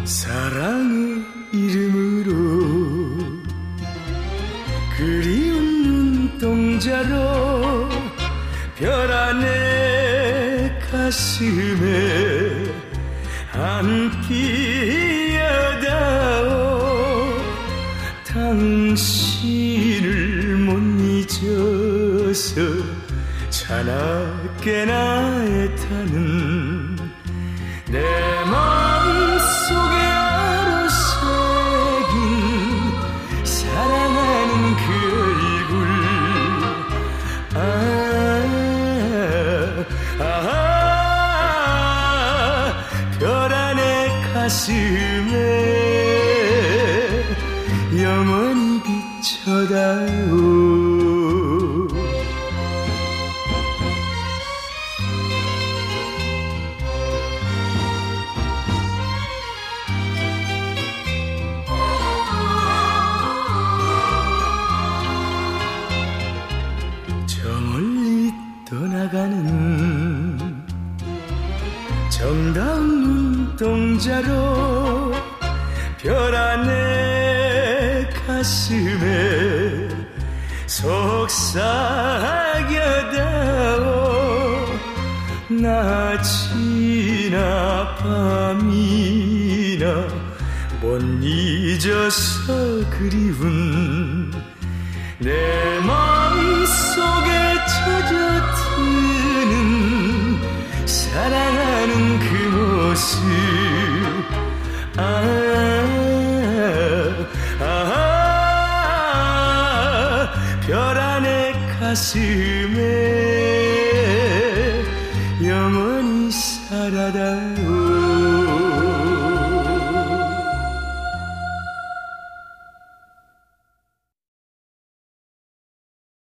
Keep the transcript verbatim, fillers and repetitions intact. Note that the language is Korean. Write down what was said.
사랑의 이름으로 그리운 눈동자로 별 안에 가슴에 안기어다오. 당신을 못 잊어서 차나깨나 애타는 내 맘속에 아로새긴 사랑하는 그 얼굴. 아, 아, 별 안에 가슴에 영원히 비춰다오. 떠나가는 정다운 눈동자로 별 안에 가슴에 속삭여다오. 낮이나 밤이나 못 잊어서 그리운 내 맘속에 젖어드는 사랑하는 그 모습. 아, 아, 별 안에 가슴에 영원히 살아다오.